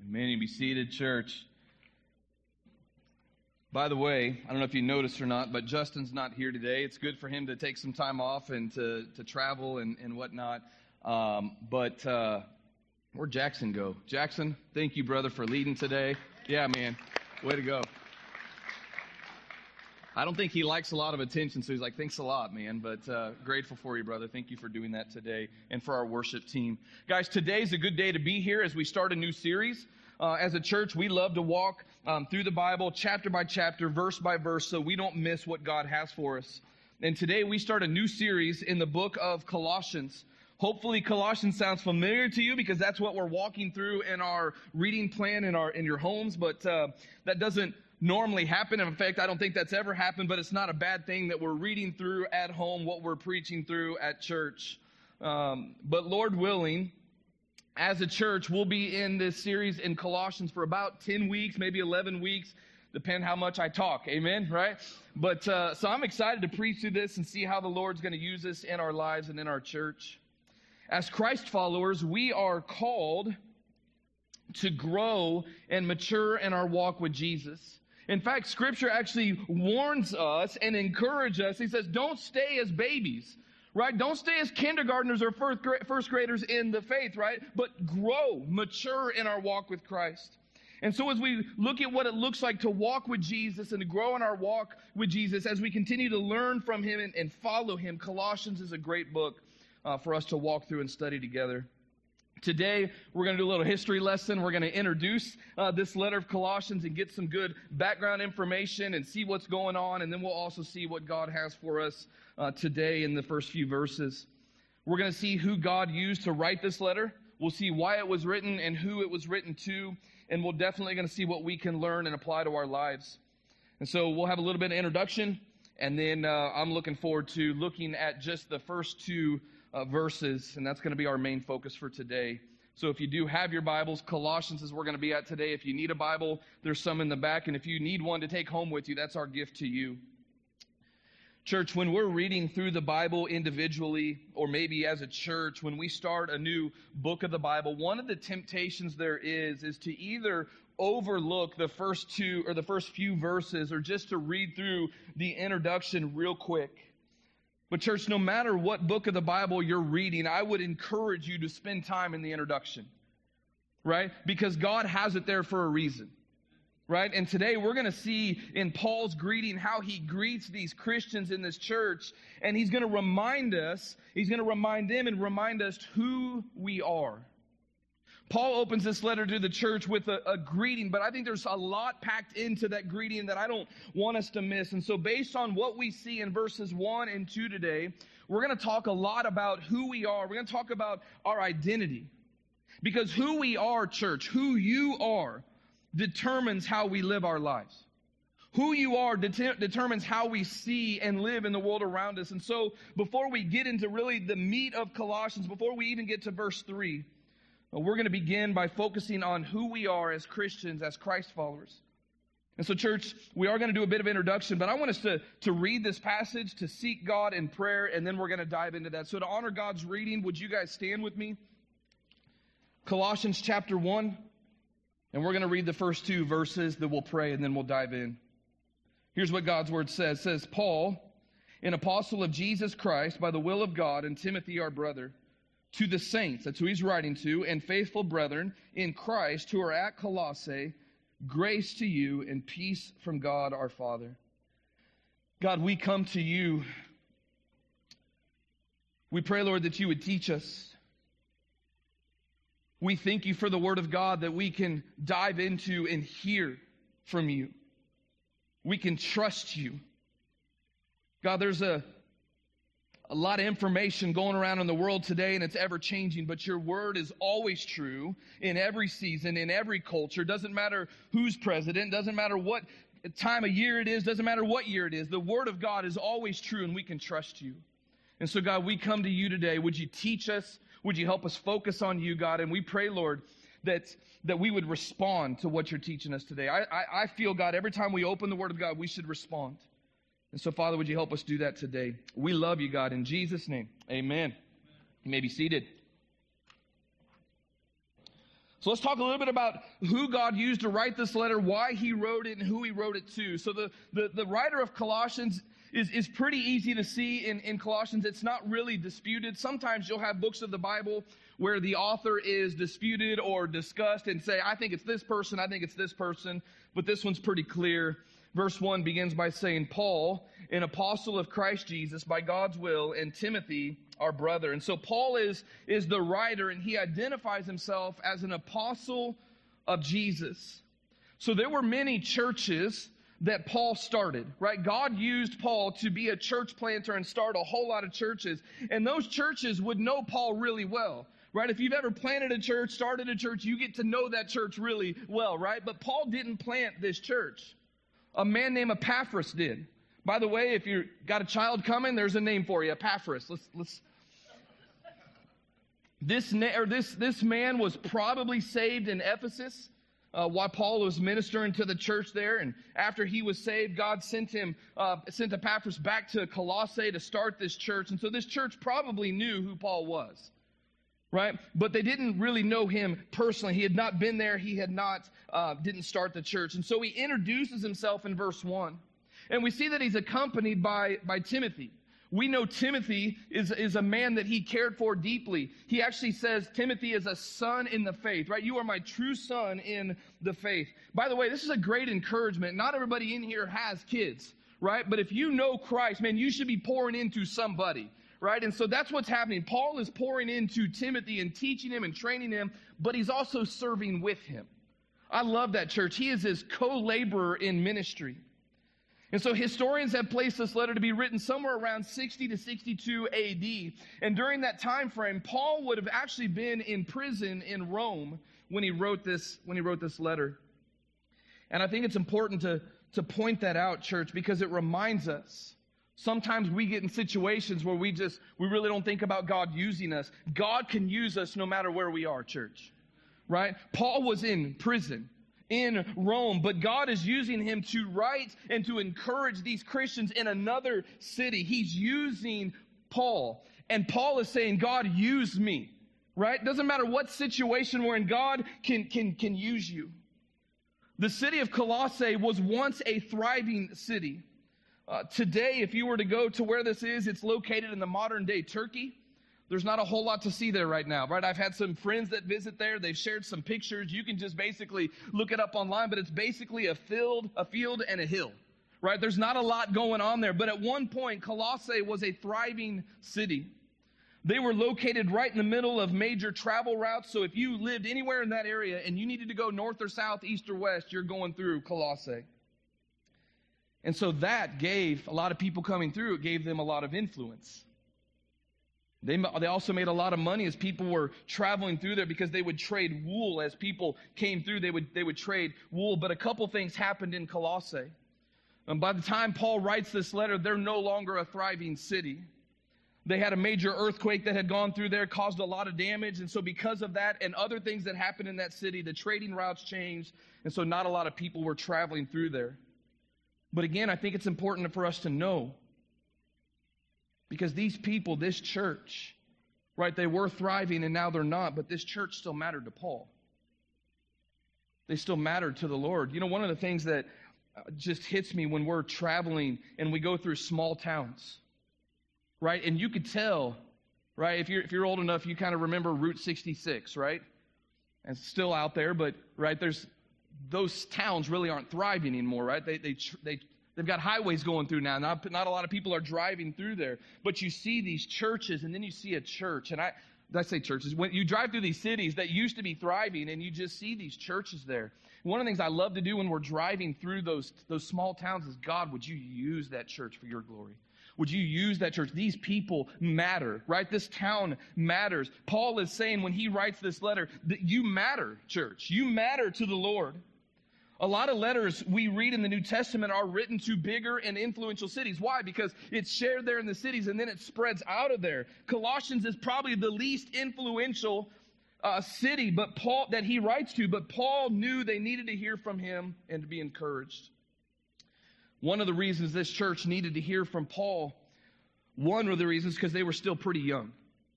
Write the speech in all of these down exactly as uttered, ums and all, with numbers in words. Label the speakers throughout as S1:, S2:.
S1: Amen. You be seated, church. By the way, I don't know if you noticed or not, but Justin's not here today. It's good for him to take some time off and to, to travel and, and whatnot. Um, but uh, where'd Jackson go? Jackson, thank you, brother, for leading today. Yeah, man. Way to go. I don't think he likes a lot of attention, so he's like, thanks a lot, man. But uh, grateful for you, brother. Thank you for doing that today and for our worship team. Guys, today's a good day to be here as we start a new series. Uh, as a church, we love to walk um, through the Bible chapter by chapter, verse by verse, so we don't miss what God has for us. And today we start a new series in the book of Colossians. Hopefully Colossians sounds familiar to you because that's what we're walking through in our reading plan in our in your homes, but uh, that doesn't normally happen. In fact, I don't think that's ever happened, but it's not a bad thing that we're reading through at home what we're preaching through at church. Um, but Lord willing, as a church, we'll be in this series in Colossians for about ten weeks, maybe eleven weeks, depending how much I talk. Amen, right? But uh, so I'm excited to preach through this and see how the Lord's going to use this in our lives and in our church. As Christ followers, we are called to grow and mature in our walk with Jesus. In fact, Scripture actually warns us and encourages us. He says, don't stay as babies. Right? Don't stay as kindergartners or first graders in the faith, right? But grow, mature in our walk with Christ. And so as we look at what it looks like to walk with Jesus and to grow in our walk with Jesus, as we continue to learn from Him and, and follow Him, Colossians is a great book uh, for us to walk through and study together. Today, we're going to do a little history lesson. We're going to introduce uh, this letter of Colossians and get some good background information and see what's going on. And then we'll also see what God has for us uh, today in the first few verses. We're going to see who God used to write this letter. We'll see why it was written and who it was written to. And we're definitely going to see what we can learn and apply to our lives. And so we'll have a little bit of introduction. And then uh, I'm looking forward to looking at just the first two Uh, verses, and that's going to be our main focus for today. So if you do have your Bibles, Colossians is where we're going to be at today. If you need a Bible, there's some in the back, and if you need one to take home with you, that's our gift to you. Church, when we're reading through the Bible individually, or maybe as a church, when we start a new book of the Bible, one of the temptations there is, is to either overlook the first two, or the first few verses, or just to read through the introduction real quick. But church, no matter what book of the Bible you're reading, I would encourage you to spend time in the introduction, right? Because God has it there for a reason, right? And today we're going to see in Paul's greeting how he greets these Christians in this church, and he's going to remind us, he's going to remind them and remind us who we are. Paul opens this letter to the church with a, a greeting, but I think there's a lot packed into that greeting that I don't want us to miss. And so based on what we see in verses one and two today, we're going to talk a lot about who we are. We're going to talk about our identity. Because who we are, church, who you are, determines how we live our lives. Who you are det- determines how we see and live in the world around us. And so before we get into really the meat of Colossians, before we even get to verse three, we're going to begin by focusing on who we are as Christians, as Christ followers. And so, church, we are going to do a bit of introduction, but I want us to, to read this passage, to seek God in prayer, and then we're going to dive into that. So to honor God's reading, would you guys stand with me? Colossians chapter one, and we're going to read the first two verses, then we'll pray, and then we'll dive in. Here's what God's word says. It says, Paul, an apostle of Jesus Christ, by the will of God, and Timothy our brother, to the saints, that's who he's writing to, and faithful brethren in Christ who are at Colossae, grace to you and peace from God our Father. God, we come to you. We pray, Lord, that you would teach us. We thank you for the word of God that we can dive into and hear from you. We can trust you. God, there's a A lot of information going around in the world today, and it's ever changing, but your word is always true in every season, in every culture. Doesn't matter who's president, doesn't matter what time of year it is, doesn't matter what year it is. The word of God is always true, and we can trust you. And so, God, we come to you today. Would you teach us? Would you help us focus on you, God? And we pray, Lord, that, that we would respond to what you're teaching us today. I, I, I feel, God, every time we open the word of God, we should respond. And so, Father, would you help us do that today? We love you, God. In Jesus' name, amen. You may be seated. So let's talk a little bit about who God used to write this letter, why he wrote it, and who he wrote it to. So the, the, the writer of Colossians is, is pretty easy to see in, in Colossians. It's not really disputed. Sometimes you'll have books of the Bible where the author is disputed or discussed and say, I think it's this person, I think it's this person. But this one's pretty clear. Verse one begins by saying, Paul, an apostle of Christ Jesus by God's will, and Timothy, our brother. And so Paul is, is the writer, and he identifies himself as an apostle of Jesus. So there were many churches that Paul started, right? God used Paul to be a church planter and start a whole lot of churches. And those churches would know Paul really well, right? If you've ever planted a church, started a church, you get to know that church really well, right? But Paul didn't plant this church. A man named Epaphras did. By the way, if you've got a child coming, there's a name for you, Epaphras. Let's, let's. This, na- or this, this man was probably saved in Ephesus uh, while Paul was ministering to the church there. And after he was saved, God sent him, uh, sent Epaphras back to Colossae to start this church. And so this church probably knew who Paul was, right? But they didn't really know him personally. He had not been there. He had not, uh, didn't start the church. And so he introduces himself in verse one. And we see that he's accompanied by, by Timothy. We know Timothy is, is a man that he cared for deeply. He actually says Timothy is a son in the faith, right? You are my true son in the faith. By the way, this is a great encouragement. Not everybody in here has kids, right? But if you know Christ, man, you should be pouring into somebody, right? And so that's what's happening. Paul is pouring into Timothy and teaching him and training him, but he's also serving with him. I love that, church. He is his co-laborer in ministry. And so historians have placed this letter to be written somewhere around sixty to sixty-two A D. And during that time frame, Paul would have actually been in prison in Rome when he wrote this, when he wrote this letter. And I think it's important to, to point that out, church, because it reminds us. Sometimes we get in situations where we just, we really don't think about God using us. God can use us no matter where we are, church. Right? Paul was in prison in Rome, but God is using him to write and to encourage these Christians in another city. He's using Paul, and Paul is saying, God, use me, right? Doesn't matter what situation we're in, God can, can, can use you. The city of Colossae was once a thriving city. Uh, today, if you were to go to where this is, it's located in the modern day Turkey. There's not a whole lot to see there right now, right? I've had some friends that visit there. They've shared some pictures. You can just basically look it up online, but it's basically a field, a field and a hill, right? There's not a lot going on there. But at one point, Colossae was a thriving city. They were located right in the middle of major travel routes. So if you lived anywhere in that area and you needed to go north or south, east or west, you're going through Colossae. And so that gave a lot of people coming through, it gave them a lot of influence. They, they also made a lot of money as people were traveling through there because they would trade wool. As people came through, they would, they would trade wool. But a couple things happened in Colossae. And by the time Paul writes this letter, they're no longer a thriving city. They had a major earthquake that had gone through there, caused a lot of damage. And so because of that and other things that happened in that city, the trading routes changed. And so not a lot of people were traveling through there. But again, I think it's important for us to know, because these people, this church, right, they were thriving and now they're not, but this church still mattered to Paul. They still mattered to the Lord. You know, one of the things that just hits me when we're traveling and we go through small towns, right, and you could tell, right, if you're, if you're old enough, you kind of remember Route sixty-six, right? And it's still out there, but, right, there's, those towns really aren't thriving anymore, right? They, they, they, They've got highways going through now. Not, not a lot of people are driving through there. But you see these churches, and then you see a church. And I, I say churches. When you drive through these cities that used to be thriving, and you just see these churches there. One of the things I love to do when we're driving through those, those small towns is, God, would you use that church for your glory? Would you use that church? These people matter, right? This town matters. Paul is saying when he writes this letter that you matter, church. You matter to the Lord. A lot of letters we read in the New Testament are written to bigger and influential cities. Why? Because it's shared there in the cities and then it spreads out of there. Colossians is probably the least influential uh, city but Paul that he writes to, but Paul knew they needed to hear from him and to be encouraged. One of the reasons this church needed to hear from Paul, one of the reasons, because they were still pretty young.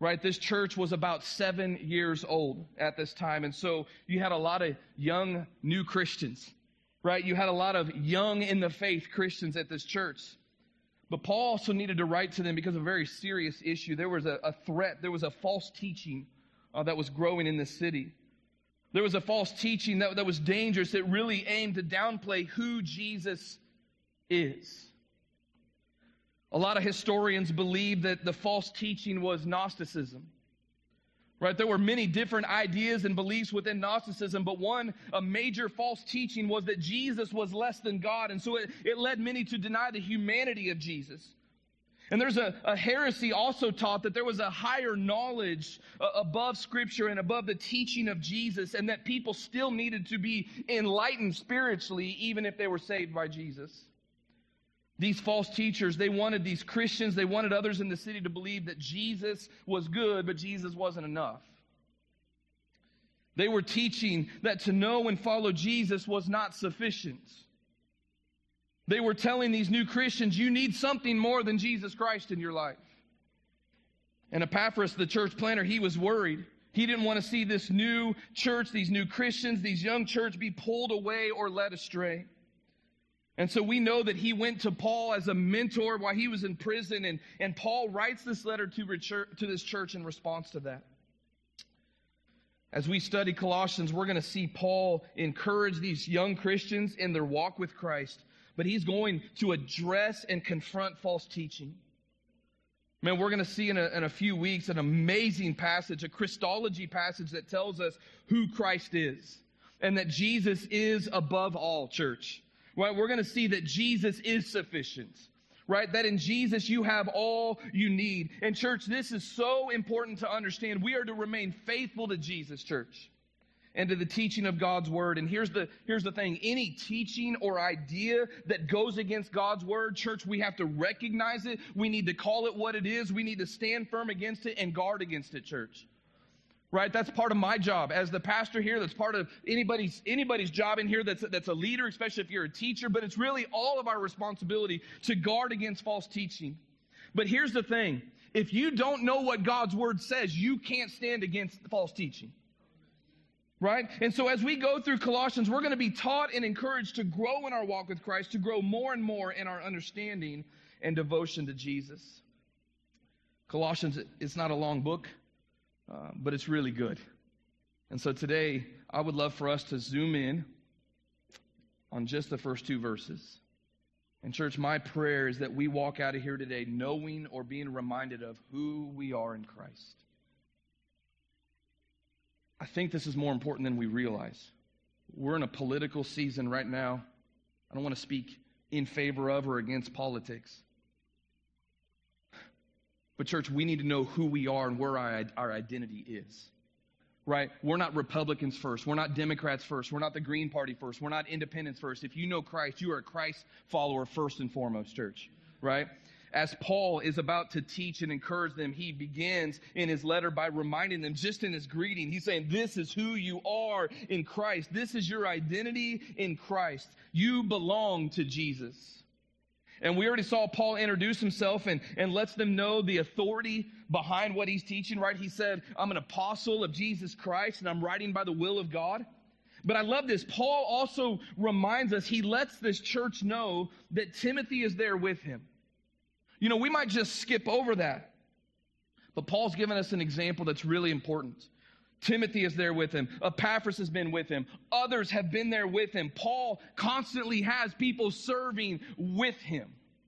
S1: right? This church was about seven years old at this time. And so you had a lot of young, new Christians, right? You had a lot of young in the faith Christians at this church. But Paul also needed to write to them because of a very serious issue. There was a, a threat. There was a false teaching uh, that was growing in this city. There was a false teaching that, that was dangerous, that really aimed to downplay who Jesus is. A lot of historians believe that the false teaching was Gnosticism. Right? There were many different ideas and beliefs within Gnosticism, but one, a major false teaching was that Jesus was less than God, and so it, it led many to deny the humanity of Jesus. And there's a, a heresy also taught that there was a higher knowledge uh, above Scripture and above the teaching of Jesus, and that people still needed to be enlightened spiritually, even if they were saved by Jesus. These false teachers, they wanted these Christians, they wanted others in the city to believe that Jesus was good, but Jesus wasn't enough. They were teaching that to know and follow Jesus was not sufficient. They were telling these new Christians, you need something more than Jesus Christ in your life. And Epaphras, the church planter, he was worried. He didn't want to see this new church, these new Christians, these young church be pulled away or led astray. And so we know that he went to Paul as a mentor while he was in prison, and, and Paul writes this letter to, to this church in response to that. As we study Colossians, we're going to see Paul encourage these young Christians in their walk with Christ, but he's going to address and confront false teaching. Man, we're going to see in a, in a few weeks an amazing passage, a Christology passage that tells us who Christ is, and that Jesus is above all, church. Right, we're going to see that Jesus is sufficient, right? That in Jesus you have all you need. And church, this is so important to understand. We are to remain faithful to Jesus, church, and to the teaching of God's word. And here's the, here's the thing. Any teaching or idea that goes against God's word, church, we have to recognize it. We need to call it what it is. We need to stand firm against it and guard against it, church. Right? That's part of my job as the pastor here. That's part of anybody's anybody's job in here that's, that's a leader, especially if you're a teacher. But it's really all of our responsibility to guard against false teaching. But here's the thing. If you don't know what God's word says, you can't stand against false teaching. Right? And so as we go through Colossians, we're going to be taught and encouraged to grow in our walk with Christ, to grow more and more in our understanding and devotion to Jesus. Colossians, it's not a long book. Uh, but it's really good. And so today, I would love for us to zoom in on just the first two verses. And church, my prayer is that we walk out of here today knowing or being reminded of who we are in Christ. I think this is more important than we realize. We're in a political season right now. I don't want to speak in favor of or against politics. But church, we need to know who we are and where our, our identity is, right? We're not Republicans first. We're not Democrats first. We're not the Green Party first. We're not independents first. If you know Christ, you are a Christ follower first and foremost, church, right? As Paul is about to teach and encourage them, he begins in his letter by reminding them, just in his greeting, he's saying, this is who you are in Christ. This is your identity in Christ. You belong to Jesus. And we already saw Paul introduce himself and, and lets them know the authority behind what he's teaching, right? He said, I'm an apostle of Jesus Christ, and I'm writing by the will of God. But I love this. Paul also reminds us, he lets this church know that Timothy is there with him. You know, we might just skip over that. But Paul's given us an example that's really important. Timothy is there with him. Epaphras has been with him. Others have been there with him. Paul constantly has people serving with him.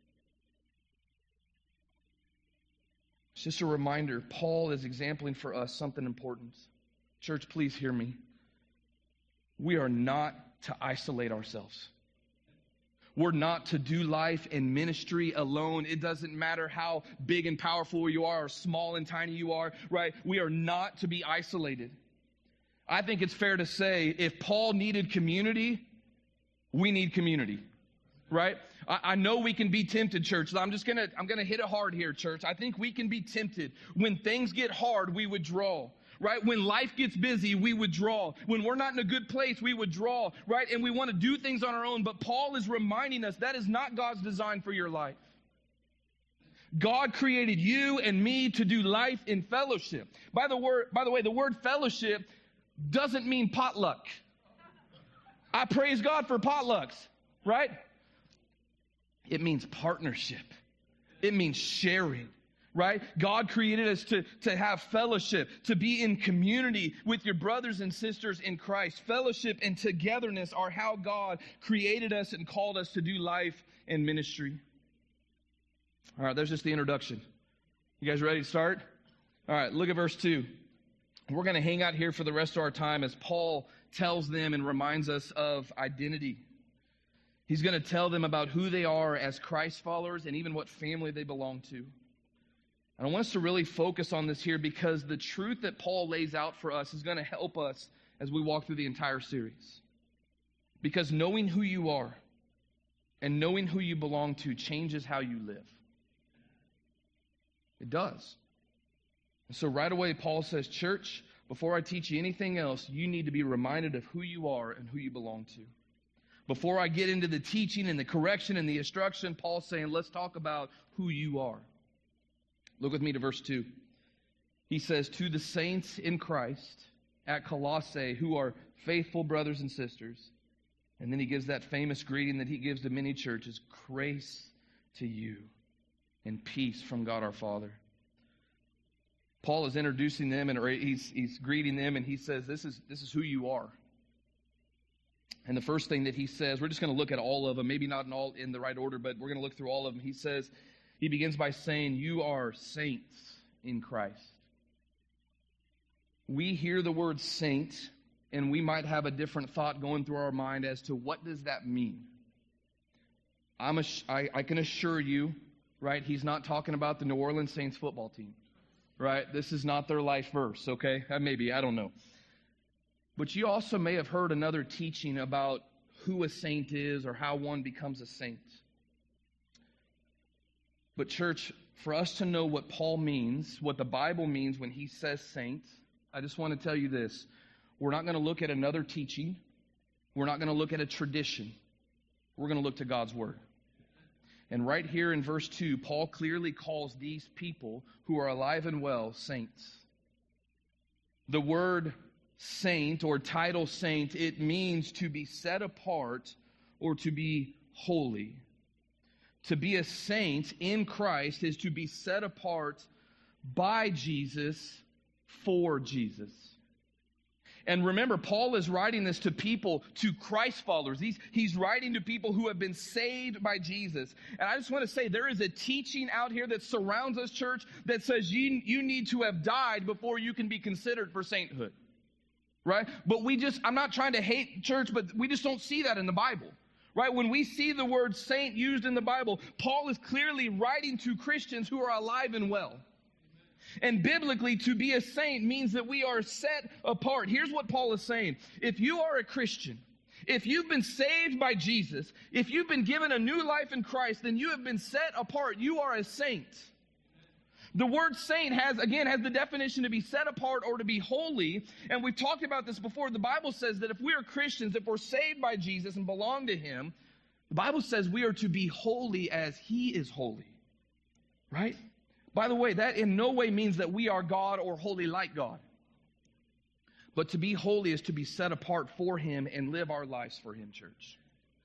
S1: It's just a reminder, Paul is exempling for us something important. Church, please hear me. We are not to isolate ourselves. We're not to do life and ministry alone. It doesn't matter how big and powerful you are or small and tiny you are, right? We are not to be isolated. I think it's fair to say if Paul needed community, we need community, right? I, I know we can be tempted, church. I'm just going to, I'm going to hit it hard here, church. I think we can be tempted. When things get hard, we withdraw. Right? When life gets busy, we withdraw. When we're not in a good place, we withdraw. Right? And we want to do things on our own. But Paul is reminding us that is not God's design for your life. God created you and me to do life in fellowship. By the word, by the way, the word fellowship doesn't mean potluck. I praise God for potlucks, right? It means partnership. It means sharing, right? God created us to, to have fellowship, to be in community with your brothers and sisters in Christ. Fellowship and togetherness are how God created us and called us to do life and ministry. All right, there's just the introduction. You guys ready to start? All right, look at verse two. We're going to hang out here for the rest of our time as Paul tells them and reminds us of identity. He's going to tell them about who they are as Christ followers and even what family they belong to. And I want us to really focus on this here because the truth that Paul lays out for us is going to help us as we walk through the entire series. Because knowing who you are and knowing who you belong to changes how you live. It does. And so right away, Paul says, church, before I teach you anything else, you need to be reminded of who you are and who you belong to. Before I get into the teaching and the correction and the instruction, Paul's saying, let's talk about who you are. Look with me to verse two. He says, to the saints in Christ at Colossae who are faithful brothers and sisters. And then he gives that famous greeting that he gives to many churches, grace to you and peace from God our Father. Paul is introducing them and he's, he's greeting them and he says, this is, this is who you are. And the first thing that he says, we're just going to look at all of them, maybe not in all in the right order, but we're going to look through all of them. He says, he begins by saying, you are saints in Christ. We hear the word saint, and we might have a different thought going through our mind as to what does that mean. I'm a, I, I can assure you, right, he's not talking about the New Orleans Saints football team, right? This is not their life verse, okay? Maybe, I don't know. But you also may have heard another teaching about who a saint is or how one becomes a saint. But church, for us to know what Paul means, what the Bible means when he says saint, I just want to tell you this. We're not going to look at another teaching. We're not going to look at a tradition. We're going to look to God's Word. And right here in verse two, Paul clearly calls these people who are alive and well saints. The word saint or title saint, it means to be set apart or to be holy. To be a saint in Christ is to be set apart by Jesus for Jesus. And remember, Paul is writing this to people, to Christ followers. He's, he's writing to people who have been saved by Jesus. And I just want to say, there is a teaching out here that surrounds us, church, that says you, you need to have died before you can be considered for sainthood. Right? But we just, I'm not trying to hate church, but we just don't see that in the Bible. Right? When we see the word saint used in the Bible, Paul is clearly writing to Christians who are alive and well. And biblically, to be a saint means that we are set apart. Here's what Paul is saying. If you are a Christian, if you've been saved by Jesus, if you've been given a new life in Christ, then you have been set apart. You are a saint. The word saint has, again, has the definition to be set apart or to be holy. And we've talked about this before. The Bible says that if we are Christians, if we're saved by Jesus and belong to Him, the Bible says we are to be holy as He is holy. Right? By the way, that in no way means that we are God or holy like God. But to be holy is to be set apart for Him and live our lives for Him, church.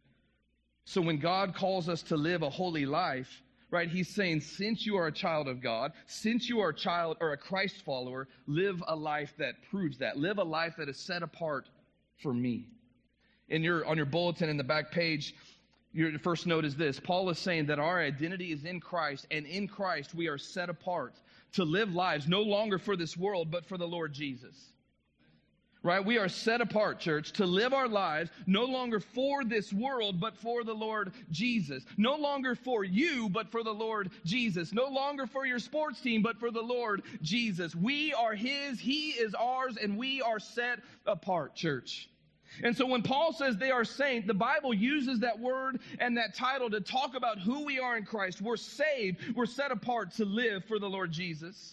S1: So when God calls us to live a holy life, right, He's saying, since you are a child of God, since you are a child or a Christ follower, live a life that proves that. Live a life that is set apart for me. In your, on your bulletin in the back page, your first note is this. Paul is saying that our identity is in Christ, and in Christ we are set apart to live lives no longer for this world, but for the Lord Jesus. Right? We are set apart, church, to live our lives no longer for this world, but for the Lord Jesus. No longer for you, but for the Lord Jesus. No longer for your sports team, but for the Lord Jesus. We are His, He is ours, and we are set apart, church. And so when Paul says they are saints, the Bible uses that word and that title to talk about who we are in Christ. We're saved, we're set apart to live for the Lord Jesus.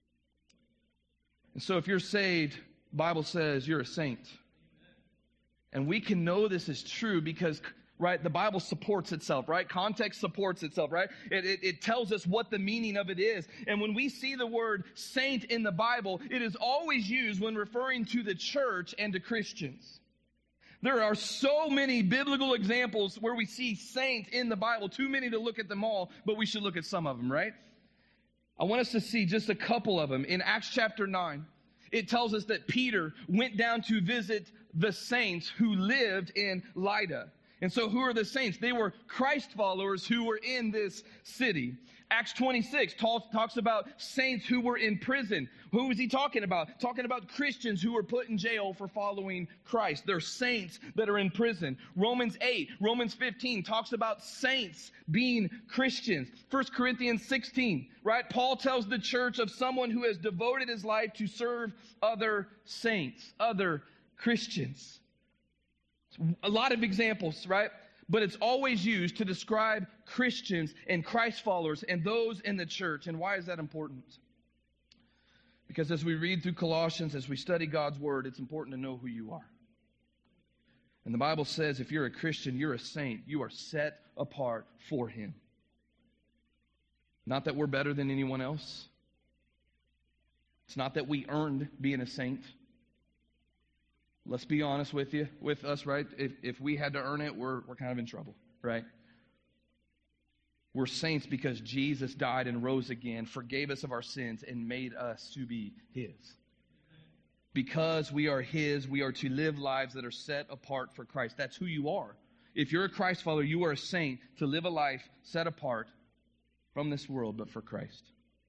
S1: And so if you're saved, the Bible says you're a saint. And we can know this is true because right? The Bible supports itself, right? Context supports itself, right? It, it, it tells us what the meaning of it is. And when we see the word saint in the Bible, it is always used when referring to the church and to Christians. There are so many biblical examples where we see saint in the Bible, too many to look at them all, but we should look at some of them, right? I want us to see just a couple of them. In Acts chapter nine, it tells us that Peter went down to visit the saints who lived in Lydda. And so who are the saints? They were Christ followers who were in this city. Acts twenty-six talks, talks about saints who were in prison. Who is he talking about? Talking about Christians who were put in jail for following Christ. They're saints that are in prison. Romans eight, Romans fifteen talks about saints being Christians. First Corinthians sixteen, right? Paul tells the church of someone who has devoted his life to serve other saints, other Christians. A lot of examples, right? But it's always used to describe Christians and Christ followers and those in the church. And why is that important? Because as we read through Colossians, as we study God's Word, it's important to know who you are. And the Bible says if you're a Christian, you're a saint. You are set apart for Him. Not that we're better than anyone else. It's not that we earned being a saint. Let's be honest with you, with us, right? If if we had to earn it, we're we're kind of in trouble, right? We're saints because Jesus died and rose again, forgave us of our sins, and made us to be His. Because we are His, we are to live lives that are set apart for Christ. That's who you are. If you're a Christ follower, you are a saint to live a life set apart from this world, but for Christ.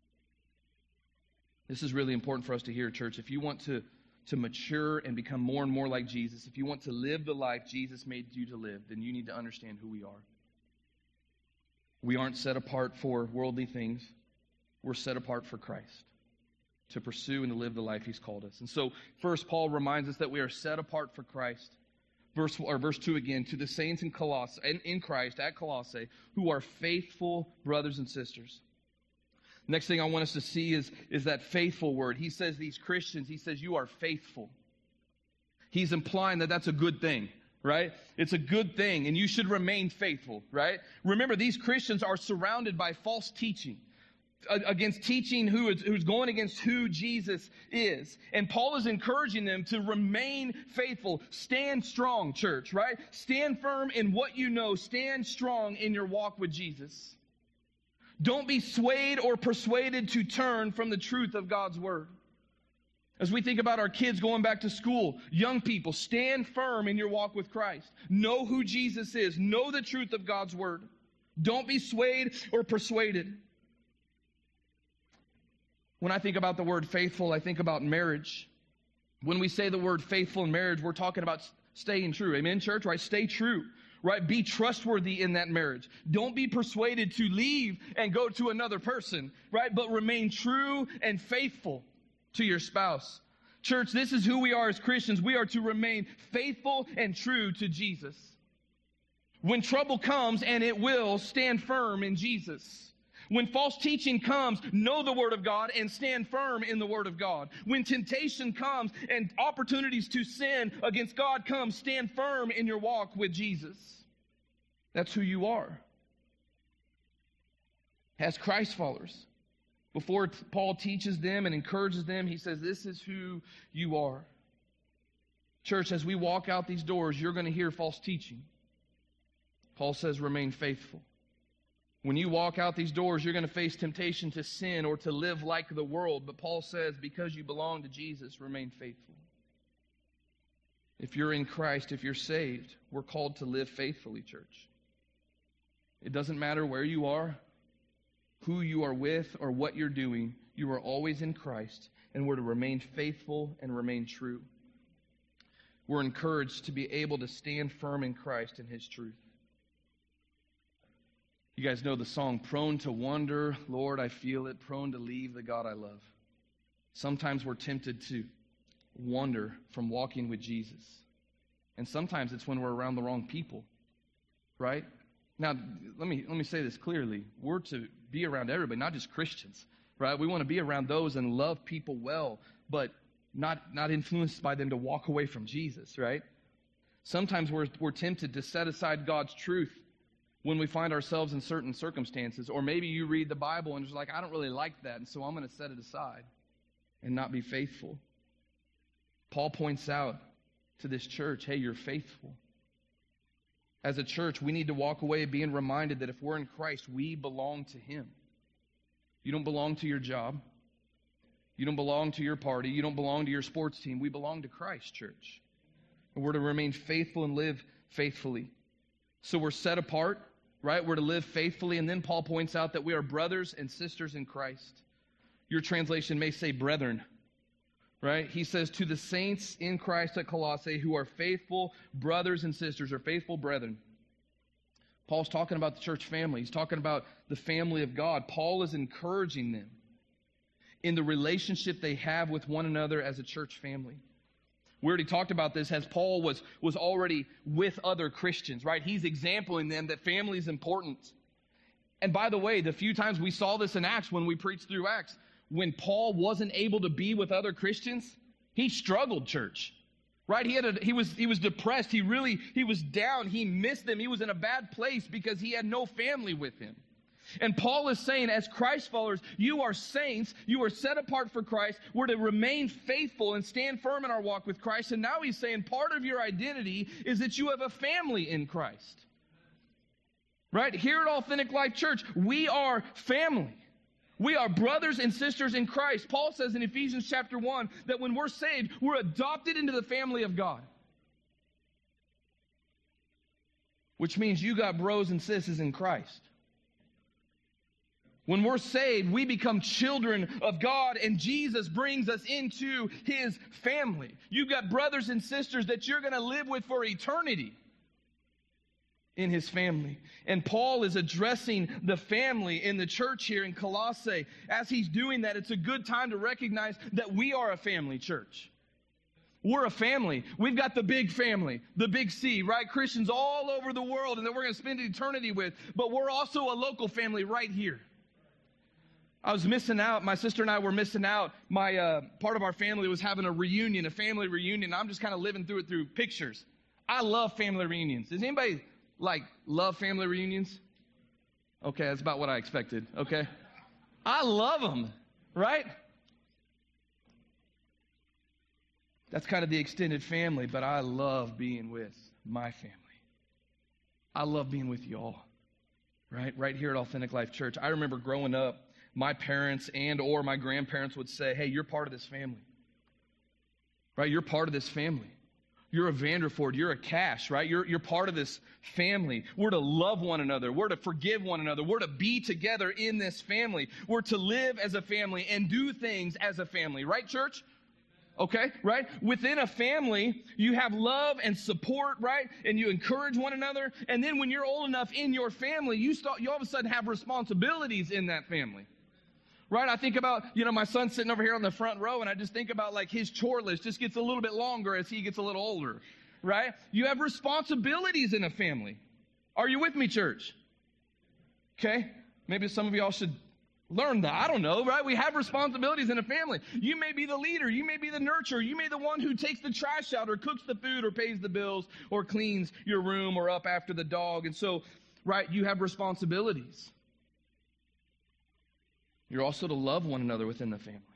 S1: This is really important for us to hear, church. If you want to to mature and become more and more like Jesus, if you want to live the life Jesus made you to live, then you need to understand who we are. We aren't set apart for worldly things. We're set apart for Christ, to pursue and to live the life He's called us. And so, first, Paul reminds us that we are set apart for Christ. Verse, or verse two again, to the saints in Colossae, in, in Christ at Colossae, who are faithful brothers and sisters. Next thing I want us to see is, is that faithful word. He says these Christians, he says you are faithful. He's implying that that's a good thing, right? It's a good thing, and you should remain faithful, right? Remember, these Christians are surrounded by false teaching, against teaching who is, who's going against who Jesus is. And Paul is encouraging them to remain faithful. Stand strong, church, right? Stand firm in what you know. Stand strong in your walk with Jesus. Don't be swayed or persuaded to turn from the truth of God's Word. As we think about our kids going back to school, young people, stand firm in your walk with Christ. Know who Jesus is. Know the truth of God's Word. Don't be swayed or persuaded. When I think about the word faithful, I think about marriage. When we say the word faithful in marriage, we're talking about staying true. Amen, church? Right? Stay true. Right? Be trustworthy in that marriage. Don't be persuaded to leave and go to another person, right? But remain true and faithful to your spouse. Church, this is who we are as Christians. We are to remain faithful and true to Jesus. When trouble comes, and it will, stand firm in Jesus. When false teaching comes, know the Word of God and stand firm in the Word of God. When temptation comes and opportunities to sin against God come, stand firm in your walk with Jesus. That's who you are. As Christ followers, before Paul teaches them and encourages them, he says, this is who you are. Church, as we walk out these doors, you're going to hear false teaching. Paul says, remain faithful. When you walk out these doors, you're going to face temptation to sin or to live like the world. But Paul says, because you belong to Jesus, remain faithful. If you're in Christ, if you're saved, we're called to live faithfully, church. It doesn't matter where you are, who you are with, or what you're doing. You are always in Christ, and we're to remain faithful and remain true. We're encouraged to be able to stand firm in Christ and His truth. You guys know the song, prone to wander, Lord, I feel it, prone to leave the God I love. Sometimes we're tempted to wander from walking with Jesus. And sometimes it's when we're around the wrong people, right? Now, let me let me say this clearly. We're to be around everybody, not just Christians, right? We want to be around those and love people well, but not, not influenced by them to walk away from Jesus, right? Sometimes we're, we're tempted to set aside God's truth when we find ourselves in certain circumstances. Or maybe you read the Bible and it's like, I don't really like that, and so I'm going to set it aside and not be faithful. Paul points out to this church, hey, you're faithful. As a church, we need to walk away being reminded that if we're in Christ, we belong to Him. You don't belong to your job. You don't belong to your party. You don't belong to your sports team. We belong to Christ, church. And we're to remain faithful and live faithfully. So we're set apart, right? We're to live faithfully. And then Paul points out that we are brothers and sisters in Christ. Your translation may say brethren, right? He says, to the saints in Christ at Colossae who are faithful brothers and sisters, or faithful brethren. Paul's talking about the church family. He's talking about the family of God. Paul is encouraging them in the relationship they have with one another as a church family. We already talked about this as Paul was, was already with other Christians, right? He's exempling them that family is important. And by the way, the few times we saw this in Acts when we preached through Acts, when Paul wasn't able to be with other Christians, he struggled, church. Right? He had a, he was he was depressed. He really he was down. He missed them. He was in a bad place because he had no family with him. And Paul is saying, as Christ followers, you are saints. You are set apart for Christ. We're to remain faithful and stand firm in our walk with Christ. And now he's saying part of your identity is that you have a family in Christ. Right? Here at Authentic Life Church, we are family. We are brothers and sisters in Christ. Paul says in Ephesians chapter one that when we're saved, we're adopted into the family of God. Which means you got bros and sisters in Christ. When we're saved, we become children of God, and Jesus brings us into His family. You've got brothers and sisters that you're going to live with for eternity in His family. And Paul is addressing the family in the church here in Colossae. As he's doing that, it's a good time to recognize that we are a family church. We're a family. We've got the big family, the big C, right? Christians all over the world and that we're going to spend eternity with. But we're also a local family right here. I was missing out. My sister and I were missing out. My uh, part of our family was having a reunion, a family reunion. I'm just kind of living through it through pictures. I love family reunions. Does anybody like love family reunions? Okay, that's about what I expected. Okay, I love them, right? That's kind of the extended family, but I love being with my family. I love being with y'all, right? Right here at Authentic Life Church. I remember growing up, my parents and or my grandparents would say, hey, you're part of this family, right? You're part of this family. You're a Vanderford. You're a Cash, right? You're, you're part of this family. We're to love one another. We're to forgive one another. We're to be together in this family. We're to live as a family and do things as a family, right, church? Okay, right? Within a family, you have love and support, right? And you encourage one another. And then when you're old enough in your family, you start, you all of a sudden have responsibilities in that family. Right? I think about, you know, my son sitting over here on the front row, and I just think about like his chore list just gets a little bit longer as he gets a little older. Right? You have responsibilities in a family. Are you with me, church? Okay? Maybe some of y'all should learn that. I don't know, right? We have responsibilities in a family. You may be the leader. You may be the nurturer. You may be the one who takes the trash out or cooks the food or pays the bills or cleans your room or up after the dog. And so, right, you have responsibilities. You're also to love one another within the family,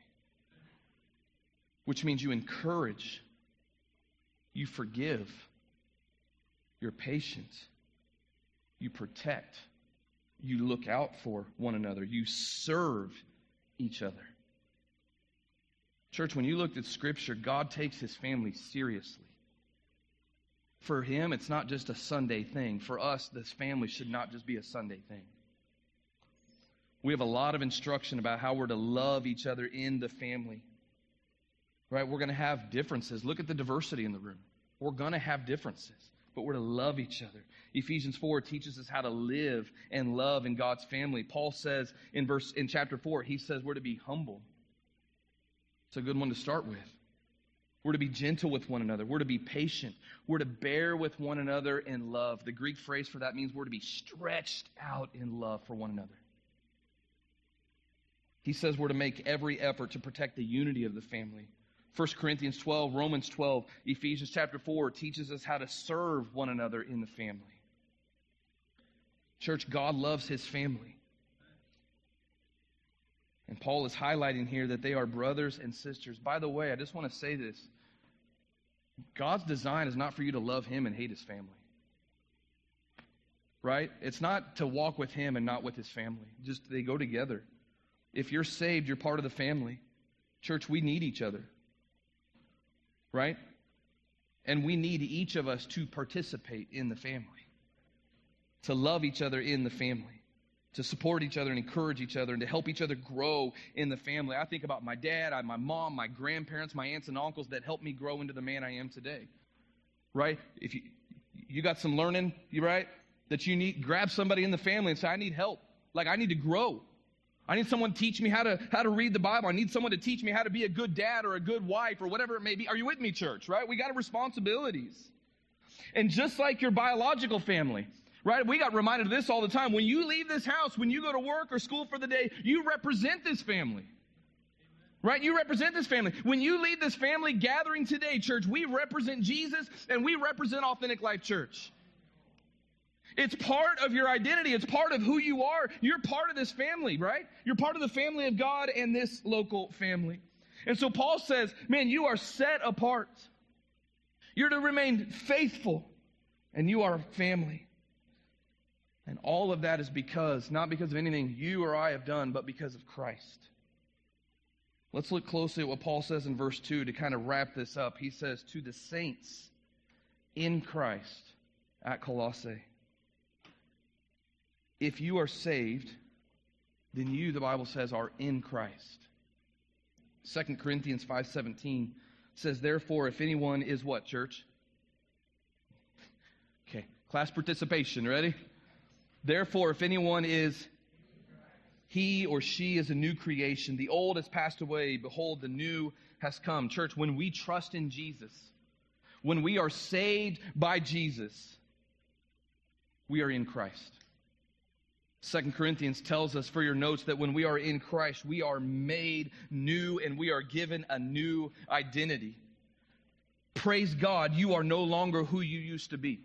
S1: which means you encourage, you forgive, you're patient, you protect, you look out for one another, you serve each other. Church, when you looked at Scripture, God takes His family seriously. For Him, it's not just a Sunday thing. For us, this family should not just be a Sunday thing. We have a lot of instruction about how we're to love each other in the family. Right? We're going to have differences. Look at the diversity in the room. We're going to have differences, but we're to love each other. Ephesians four teaches us how to live and love in God's family. Paul says in verse in chapter four, he says we're to be humble. It's a good one to start with. We're to be gentle with one another. We're to be patient. We're to bear with one another in love. The Greek phrase for that means we're to be stretched out in love for one another. He says we're to make every effort to protect the unity of the family First Corinthians twelve, Romans twelve, Ephesians chapter four teaches us how to serve one another in the family. Church, God loves his family. And Paul is highlighting here that they are brothers and sisters. By the way, I just want to say this. God's design is not for you to love him and hate his family. Right? It's not to walk with him and not with his family. Just they go together. If you're saved, you're part of the family. Church, we need each other. Right? And we need each of us to participate in the family. To love each other in the family. To support each other and encourage each other and to help each other grow in the family. I think about my dad, my mom, my grandparents, my aunts and uncles that helped me grow into the man I am today. Right? If you you got some learning, you right, that you need, grab somebody in the family and say, I need help. Like I need to grow. I need someone to teach me how to how to read the Bible. I need someone to teach me how to be a good dad or a good wife or whatever it may be. Are you with me, church? Right? We got responsibilities. And just like your biological family, right? We got reminded of this all the time. When you leave this house, when you go to work or school for the day, you represent this family. Right? You represent this family. When you leave this family gathering today, church, we represent Jesus and we represent Authentic Life Church. It's part of your identity. It's part of who you are. You're part of this family, right? You're part of the family of God and this local family. And so Paul says, man, you are set apart. You're to remain faithful and you are family. And all of that is because, not because of anything you or I have done, but because of Christ. Let's look closely at what Paul says in verse two to kind of wrap this up. He says, to the saints in Christ at Colossae. If you are saved, then you, the Bible says, are in Christ. Second Corinthians five seventeen says, therefore, if anyone is what, church? Okay, class participation, ready? Therefore, if anyone is, he or she is a new creation. The old has passed away. Behold, the new has come. Church, when we trust in Jesus, when we are saved by Jesus, we are in Christ. Second Corinthians tells us for your notes that when we are in Christ, we are made new and we are given a new identity. Praise God, you are no longer who you used to be.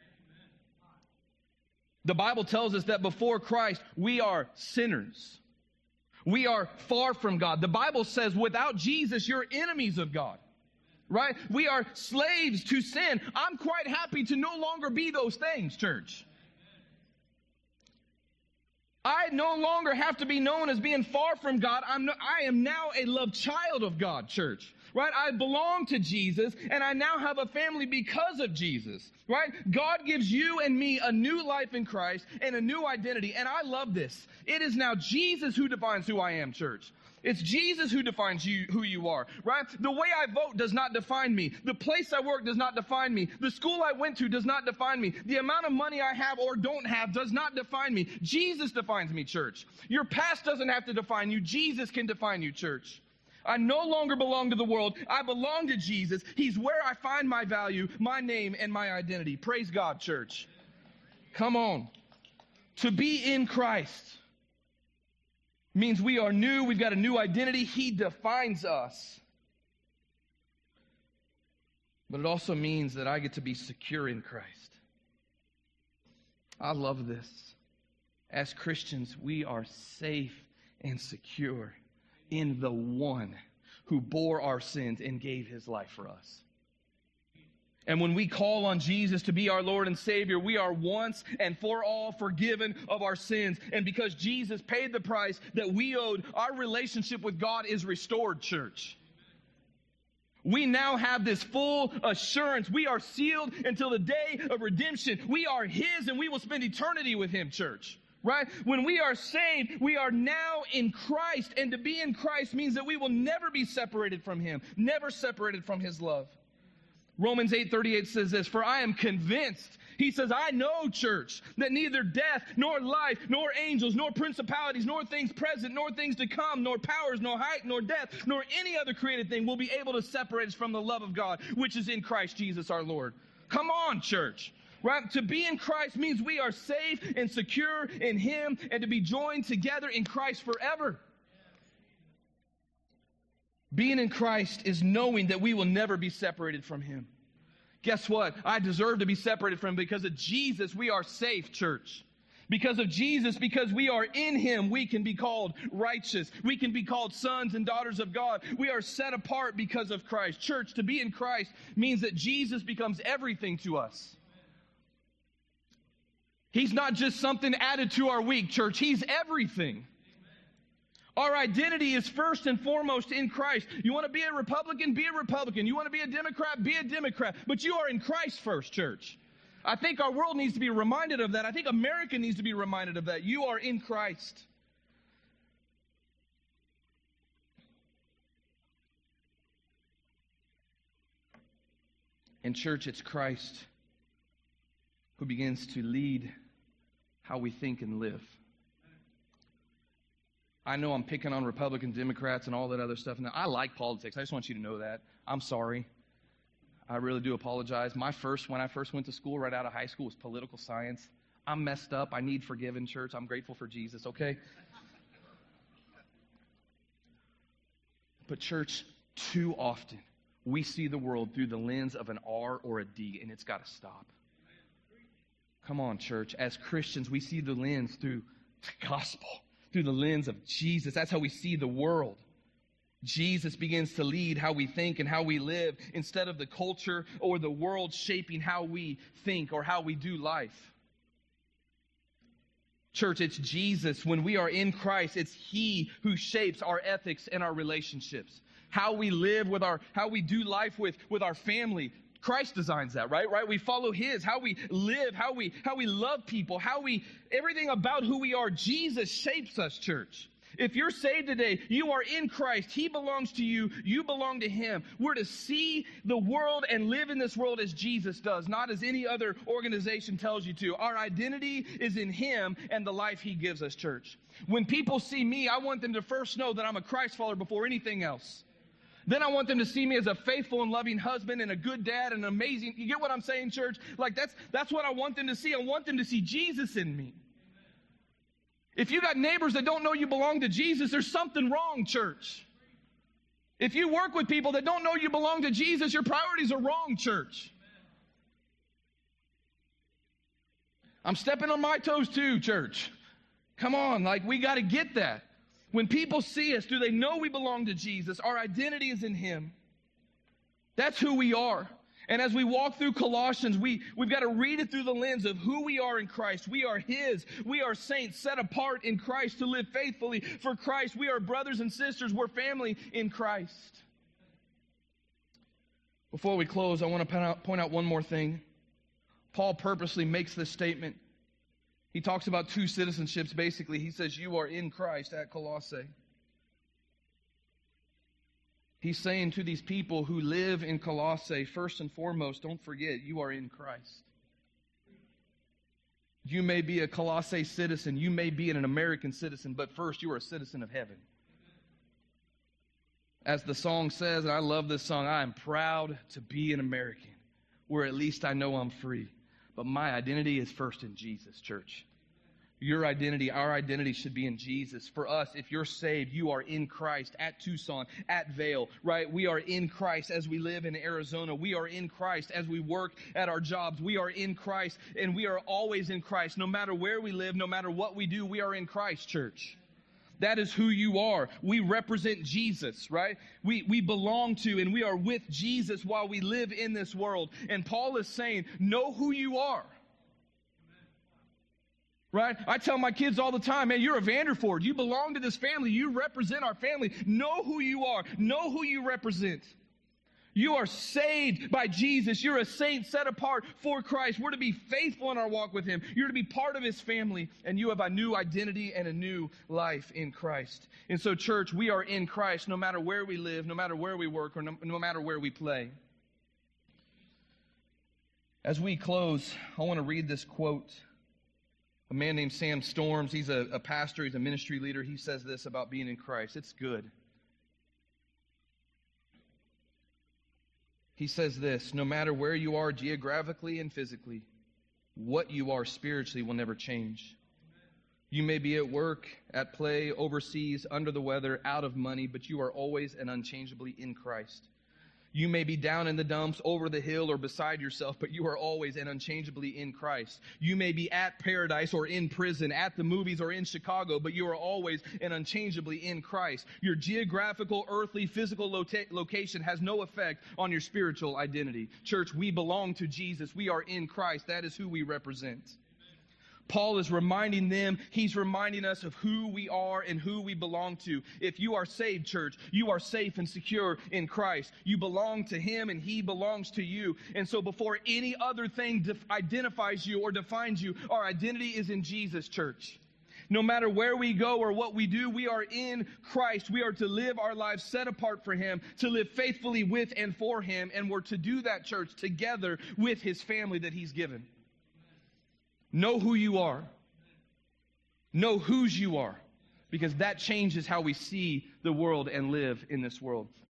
S1: The Bible tells us that before Christ, we are sinners. We are far from God. The Bible says without Jesus, you're enemies of God. Right? We are slaves to sin. I'm quite happy to no longer be those things, church. I no longer have to be known as being far from God. I'm no, I am now a loved child of God, church. Right? I belong to Jesus, and I now have a family because of Jesus. Right? God gives you and me a new life in Christ and a new identity, and I love this. It is now Jesus who defines who I am, church. It's Jesus who defines you, who you are, right? The way I vote does not define me. The place I work does not define me. The school I went to does not define me. The amount of money I have or don't have does not define me. Jesus defines me, church. Your past doesn't have to define you. Jesus can define you, church. I no longer belong to the world. I belong to Jesus. He's where I find my value, my name, and my identity. Praise God, church. Come on. To be in Christ means we are new. We've got a new identity. He defines us. But it also means that I get to be secure in Christ. I love this. As Christians, we are safe and secure in the one who bore our sins and gave his life for us. And when we call on Jesus to be our Lord and Savior, we are once and for all forgiven of our sins. And because Jesus paid the price that we owed, our relationship with God is restored, church. We now have this full assurance. We are sealed until the day of redemption. We are his and we will spend eternity with him, church. Right? When we are saved, we are now in Christ. And to be in Christ means that we will never be separated from him, never separated from his love. Romans eight thirty-eight says this, for I am convinced, he says, I know, church, that neither death, nor life, nor angels, nor principalities, nor things present, nor things to come, nor powers, nor height, nor depth, nor any other created thing will be able to separate us from the love of God, which is in Christ Jesus our Lord. Come on, church. Right? To be in Christ means we are safe and secure in him and to be joined together in Christ forever. Being in Christ is knowing that we will never be separated from Him. Guess what? I deserve to be separated from Him. Because of Jesus, we are safe, church. Because of Jesus, because we are in Him, we can be called righteous. We can be called sons and daughters of God. We are set apart because of Christ. Church, to be in Christ means that Jesus becomes everything to us. He's not just something added to our week, church. He's everything. Our identity is first and foremost in Christ. You want to be a Republican? Be a Republican. You want to be a Democrat? Be a Democrat. But you are in Christ first, church. I think our world needs to be reminded of that. I think America needs to be reminded of that. You are in Christ. In church, it's Christ who begins to lead how we think and live. I know I'm picking on Republicans, Democrats, and all that other stuff. And I like politics. I just want you to know that. I'm sorry. I really do apologize. My first, when I first went to school right out of high school, was political science. I'm messed up. I need forgiven, church. I'm grateful for Jesus, okay? But church, too often, we see the world through the lens of an R or a D, and it's got to stop. Come on, church. As Christians, we see the lens through the gospel, through the lens of Jesus. That's how we see the world. Jesus begins to lead how we think and how we live instead of the culture or the world shaping how we think or how we do life. Church, it's Jesus. When we are in Christ, it's He who shapes our ethics and our relationships. How we live with our, how we do life with, with our family. Christ designs that, right? Right? We follow His. How we live, how we, how we love people, how we, everything about who we are. Jesus shapes us, church. If you're saved today, you are in Christ. He belongs to you. You belong to Him. We're to see the world and live in this world as Jesus does, not as any other organization tells you to. Our identity is in Him and the life He gives us, church. When people see me, I want them to first know that I'm a Christ follower before anything else. Then I want them to see me as a faithful and loving husband and a good dad and an amazing, you get what I'm saying, church? Like that's, that's what I want them to see. I want them to see Jesus in me. If you got neighbors that don't know you belong to Jesus, there's something wrong, church. If you work with people that don't know you belong to Jesus, your priorities are wrong, church. I'm stepping on my toes too, church. Come on, like we got to get that. When people see us, do they know we belong to Jesus? Our identity is in Him. That's who we are. And as we walk through Colossians, we, we've got to read it through the lens of who we are in Christ. We are His. We are saints set apart in Christ to live faithfully for Christ. We are brothers and sisters. We're family in Christ. Before we close, I want to point out, point out one more thing. Paul purposely makes this statement. He talks about two citizenships, basically. He says, you are in Christ at Colossae. He's saying to these people who live in Colossae, first and foremost, don't forget, you are in Christ. You may be a Colossae citizen. You may be an American citizen, but first, you are a citizen of heaven. As the song says, and I love this song, I am proud to be an American, where at least I know I'm free. But my identity is first in Jesus, church. Your identity, our identity should be in Jesus. For us, if you're saved, you are in Christ at Tucson, at Vail, right? We are in Christ as we live in Arizona. We are in Christ as we work at our jobs. We are in Christ, and we are always in Christ. No matter where we live, no matter what we do, we are in Christ, church. That is who you are. We represent Jesus, right? We, we belong to and we are with Jesus while we live in this world. And Paul is saying, know who you are. Right? I tell my kids all the time, man, you're a Vanderford. You belong to this family. You represent our family. Know who you are. Know who you represent. You are saved by Jesus. You're a saint set apart for Christ. We're to be faithful in our walk with Him. You're to be part of His family, and you have a new identity and a new life in Christ. And so, church, we are in Christ no matter where we live, no matter where we work, or no, no matter where we play. As we close, I want to read this quote. A man named Sam Storms, he's a, a pastor, he's a ministry leader. He says this about being in Christ. It's good. He says this, no matter where you are geographically and physically, what you are spiritually will never change. You may be at work, at play, overseas, under the weather, out of money, but you are always and unchangeably in Christ. You may be down in the dumps, over the hill, or beside yourself, but you are always and unchangeably in Christ. You may be at paradise or in prison, at the movies or in Chicago, but you are always and unchangeably in Christ. Your geographical, earthly, physical lota- location has no effect on your spiritual identity. Church, we belong to Jesus. We are in Christ. That is who we represent. Paul is reminding them, he's reminding us of who we are and who we belong to. If you are saved, church, you are safe and secure in Christ. You belong to him and he belongs to you. And so before any other thing def- identifies you or defines you, our identity is in Jesus, church. No matter where we go or what we do, we are in Christ. We are to live our lives set apart for him, to live faithfully with and for him, and we're to do that, church, together with his family that he's given. Know who you are. Know whose you are. Because that changes how we see the world and live in this world.